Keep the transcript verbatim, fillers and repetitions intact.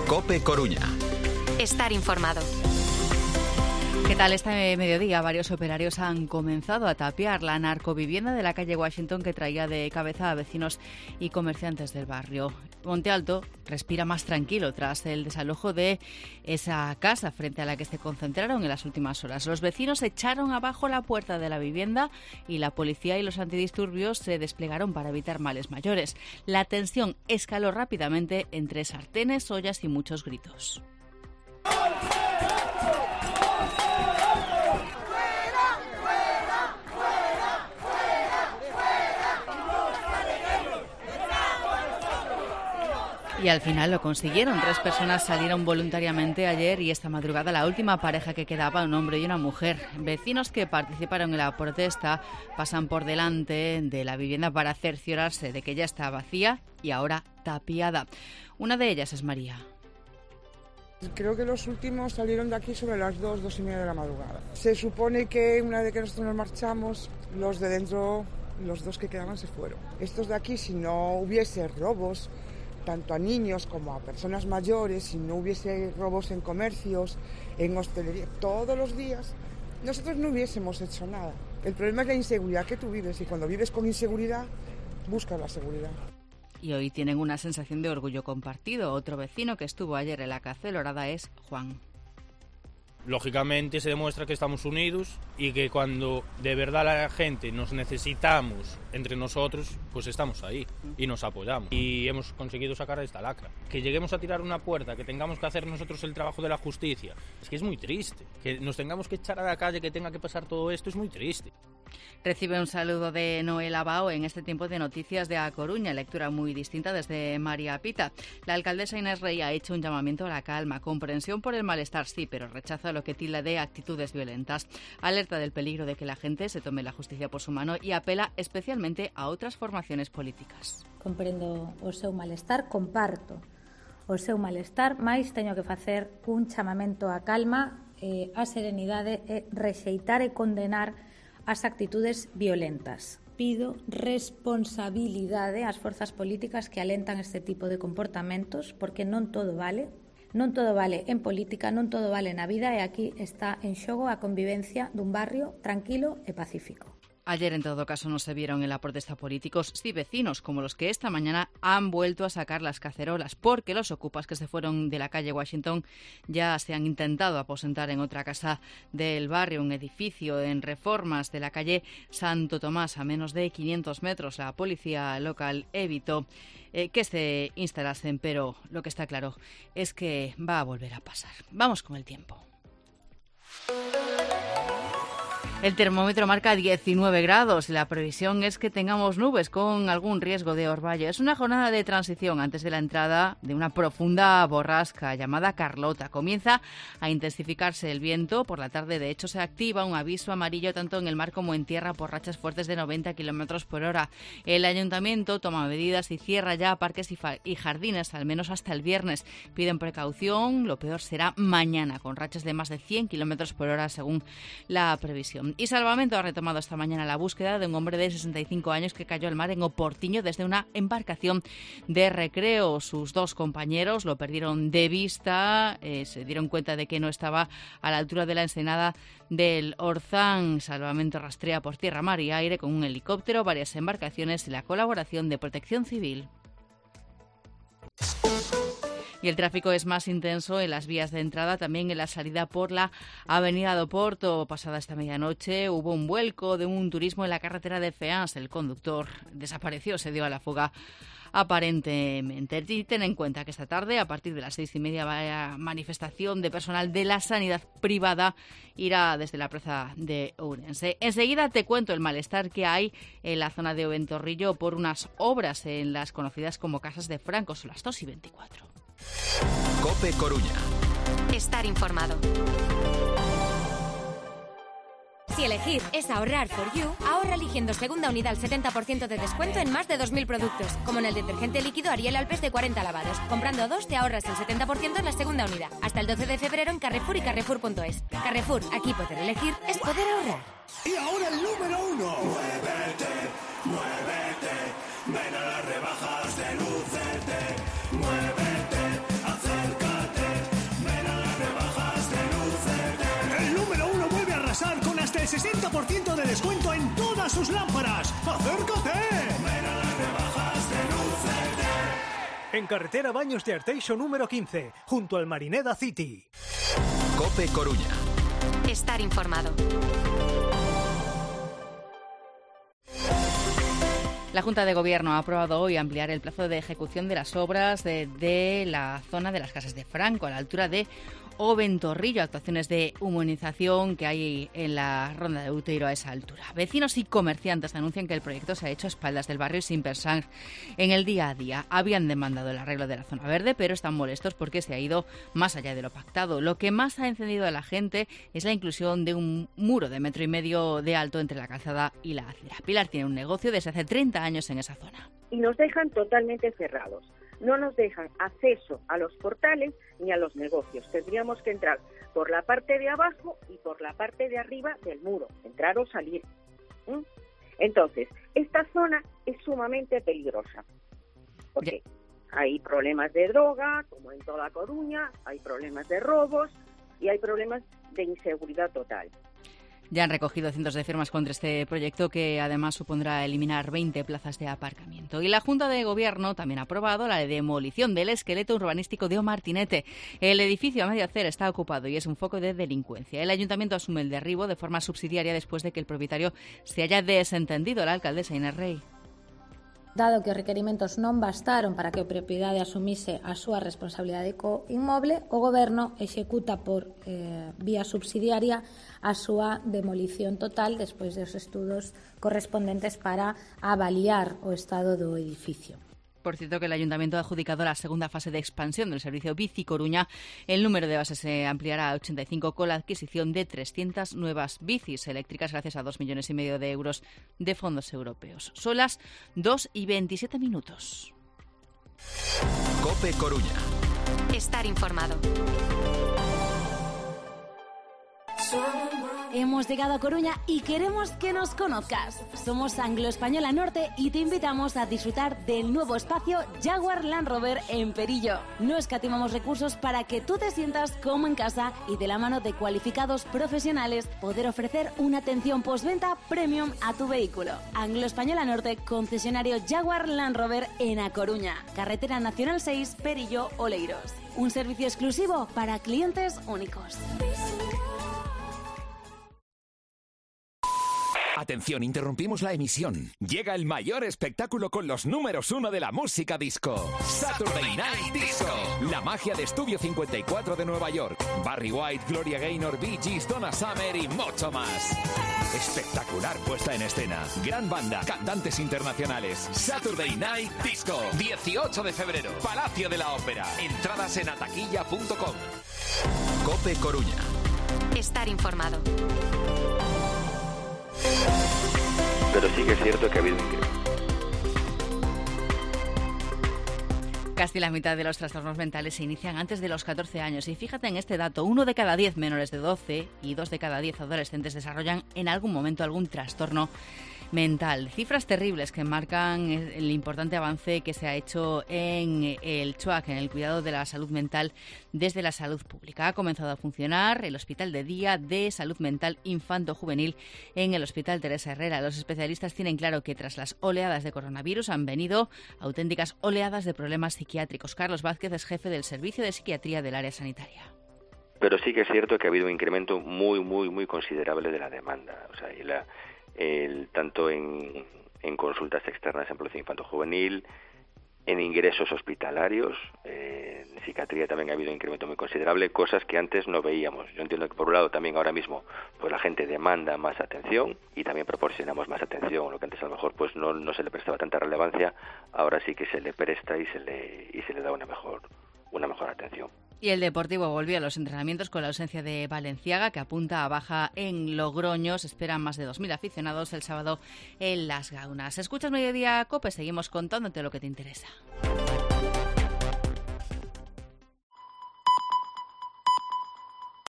COPE Coruña. Estar informado. ¿Qué tal? Este mediodía varios operarios han comenzado a tapiar la narcovivienda de la calle Washington que traía de cabeza a vecinos y comerciantes del barrio. Monte Alto respira más tranquilo tras el desalojo de esa casa frente a la que se concentraron en las últimas horas. Los vecinos echaron abajo la puerta de la vivienda y la policía y los antidisturbios se desplegaron para evitar males mayores. La tensión escaló rápidamente entre sartenes, ollas y muchos gritos. Y al final lo consiguieron. Tres personas salieron voluntariamente ayer y esta madrugada la última pareja que quedaba, un hombre y una mujer. Vecinos que participaron en la protesta pasan por delante de la vivienda para cerciorarse de que ya está vacía y ahora tapiada. Una de ellas es María. Creo que los últimos salieron de aquí sobre las dos, dos y media de la madrugada. Se supone que una vez que nosotros nos marchamos, los de dentro, los dos que quedaban se fueron. Estos de aquí, si no hubiese robos, tanto a niños como a personas mayores, si no hubiese robos en comercios, en hostelería, todos los días, nosotros no hubiésemos hecho nada. El problema es la inseguridad que tú vives y cuando vives con inseguridad, buscas la seguridad. Y hoy tienen una sensación de orgullo compartido. Otro vecino que estuvo ayer en la cacelorada es Juan. Lógicamente se demuestra que estamos unidos y que cuando de verdad la gente nos necesitamos entre nosotros, pues estamos ahí y nos apoyamos. Y hemos conseguido sacar a esta lacra. Que lleguemos a tirar una puerta, que tengamos que hacer nosotros el trabajo de la justicia, es que es muy triste. Que nos tengamos que echar a la calle, que tenga que pasar todo esto, es muy triste. Recibe un saludo de Noel Abao en este tiempo de noticias de A Coruña, lectura muy distinta desde María Pita. La alcaldesa Inés Rey ha hecho un llamamiento a la calma, comprensión por el malestar, sí, pero rechaza lo que tilda de actitudes violentas. Alerta del peligro de que la gente se tome la justicia por su mano y apela especialmente a otras formaciones políticas. Comprendo o seu malestar, comparto o seu malestar, mais teño que facer un chamamento á calma, eh, á serenidade e rexeitar e condenar as actitudes violentas. Pido responsabilidade ás forzas políticas que alentan este tipo de comportamentos, porque non todo vale, non todo vale en política, non todo vale na vida e aquí está en xogo a convivencia dun barrio tranquilo e pacífico. Ayer, en todo caso, no se vieron en la protesta políticos, sí vecinos, como los que esta mañana han vuelto a sacar las cacerolas, porque los ocupas que se fueron de la calle Washington ya se han intentado aposentar en otra casa del barrio, un edificio en Reformas de la calle Santo Tomás, a menos de quinientos metros. La policía local evitó eh, que se instalasen, pero lo que está claro es que va a volver a pasar. Vamos con el tiempo. El termómetro marca diecinueve grados y la previsión es que tengamos nubes con algún riesgo de orvallo. Es una jornada de transición antes de la entrada de una profunda borrasca llamada Carlota. Comienza a intensificarse el viento. Por la tarde, de hecho, se activa un aviso amarillo tanto en el mar como en tierra por rachas fuertes de noventa kilómetros por hora. El ayuntamiento toma medidas y cierra ya parques y, y jardines, al menos hasta el viernes. Piden precaución. Lo peor será mañana, con rachas de más de cien kilómetros por hora según la previsión. Y Salvamento ha retomado esta mañana la búsqueda de un hombre de sesenta y cinco años que cayó al mar en Oportiño desde una embarcación de recreo. Sus dos compañeros lo perdieron de vista, eh, se dieron cuenta de que no estaba a la altura de la ensenada del Orzán. Salvamento rastrea por tierra, mar y aire con un helicóptero, varias embarcaciones y la colaboración de Protección Civil. Y el tráfico es más intenso en las vías de entrada, también en la salida por la avenida do Porto. Pasada esta medianoche hubo un vuelco de un turismo en la carretera de Feans. El conductor desapareció, se dio a la fuga aparentemente. Y ten en cuenta que esta tarde, a partir de las seis y media, la manifestación de personal de la sanidad privada irá desde la plaza de Ourense. Enseguida te cuento el malestar que hay en la zona de Oventorrillo por unas obras en las conocidas como Casas de Franco. Son las dos y veinticuatro. COPE Coruña. Estar informado. Si elegir es ahorrar for you, ahorra eligiendo segunda unidad al setenta por ciento de descuento en más de dos mil productos, como en el detergente líquido Ariel Alpes de cuarenta lavados. Comprando dos te ahorras el setenta por ciento en la segunda unidad. Hasta el doce de febrero en Carrefour y Carrefour punto es. Carrefour, aquí poder elegir es poder ahorrar. Y ahora el número uno. Muévete, muévete, ven a las rebajas de Lucete. Muévete, acércate. sesenta por ciento de descuento en todas sus lámparas. ¡Acércate! Ven a las rebajas de Lucete. En carretera Baños de Arteixo número quince, junto al Marineda City. COPE Coruña. Estar informado. La Junta de Gobierno ha aprobado hoy ampliar el plazo de ejecución de las obras de, de la zona de las Casas de Franco, a la altura de Oventorrillo, actuaciones de humanización que hay en la ronda de Uteiro a esa altura. Vecinos y comerciantes anuncian que el proyecto se ha hecho a espaldas del barrio sin pensar en el día a día. Habían demandado el arreglo de la zona verde, pero están molestos porque se ha ido más allá de lo pactado. Lo que más ha encendido a la gente es la inclusión de un muro de metro y medio de alto entre la calzada y la acera. Pilar tiene un negocio desde hace treinta años en esa zona. Y nos dejan totalmente cerrados. No nos dejan acceso a los portales ni a los negocios. Tendríamos que entrar por la parte de abajo y por la parte de arriba del muro, entrar o salir. ¿Mm? Entonces, esta zona es sumamente peligrosa, porque hay problemas de droga, como en toda Coruña, hay problemas de robos y hay problemas de inseguridad total. Ya han recogido cientos de firmas contra este proyecto que además supondrá eliminar veinte plazas de aparcamiento. Y la Junta de Gobierno también ha aprobado la demolición del esqueleto urbanístico de O Martinete. El edificio a medio hacer está ocupado y es un foco de delincuencia. El Ayuntamiento asume el derribo de forma subsidiaria después de que el propietario se haya desentendido. La alcaldesa Inés Rey. Dado que os requerimentos non bastaron para que o propiedade asumise a súa responsabilidade co inmoble, o Goberno executa por eh, vía subsidiaria a súa demolición total despois dos estudos correspondentes para avaliar o estado do edificio. Por cierto, que el Ayuntamiento ha adjudicado la segunda fase de expansión del servicio Bici Coruña. El número de bases se ampliará a ochenta y cinco con la adquisición de trescientas nuevas bicis eléctricas gracias a dos millones y medio de euros de fondos europeos. Son las dos y veintisiete minutos. COPE Coruña. Estar informado. Hemos llegado a Coruña y queremos que nos conozcas. Somos Anglo Española Norte y te invitamos a disfrutar del nuevo espacio Jaguar Land Rover en Perillo. No escatimamos recursos para que tú te sientas como en casa y de la mano de cualificados profesionales poder ofrecer una atención postventa premium a tu vehículo. Anglo Española Norte, concesionario Jaguar Land Rover en A Coruña. Carretera Nacional seis, Perillo, Oleiros. Un servicio exclusivo para clientes únicos. Atención, interrumpimos la emisión. Llega el mayor espectáculo con los números uno de la música disco. Saturday Night Disco. La magia de Estudio cincuenta y cuatro de Nueva York. Barry White, Gloria Gaynor, Bee Gees, Donna Summer y mucho más. Espectacular puesta en escena. Gran banda, cantantes internacionales. Saturday Night Disco. dieciocho de febrero. Palacio de la Ópera. Entradas en ataquilla punto com. COPE Coruña. Estar informado. Pero sí que es cierto que ha habido un... Casi la mitad de los trastornos mentales se inician antes de los catorce años. Y fíjate en este dato, uno de cada diez menores de doce y dos de cada diez adolescentes desarrollan en algún momento algún trastorno mental. Cifras terribles que marcan el importante avance que se ha hecho en el C H U A C, en el cuidado de la salud mental desde la salud pública. Ha comenzado a funcionar el Hospital de Día de Salud Mental Infanto-Juvenil en el Hospital Teresa Herrera. Los especialistas tienen claro que tras las oleadas de coronavirus han venido auténticas oleadas de problemas psiquiátricos. Carlos Vázquez es jefe del Servicio de Psiquiatría del área sanitaria. Pero sí que es cierto que ha habido un incremento muy, muy, muy considerable de la demanda. O sea, y la El, tanto en, en consultas externas en población infanto-juvenil, en ingresos hospitalarios, eh, en psiquiatría también ha habido un incremento muy considerable, cosas que antes no veíamos. Yo entiendo que por un lado también ahora mismo pues la gente demanda más atención y también proporcionamos más atención, lo que antes a lo mejor pues no, no se le prestaba tanta relevancia, ahora sí que se le presta y se le, y se le da una mejor, una mejor atención. Y el Deportivo volvió a los entrenamientos con la ausencia de Valenciaga, que apunta a baja en Logroño. Se esperan más de dos mil aficionados el sábado en Las Gaunas. Escuchas Mediodía COPE, seguimos contándote lo que te interesa.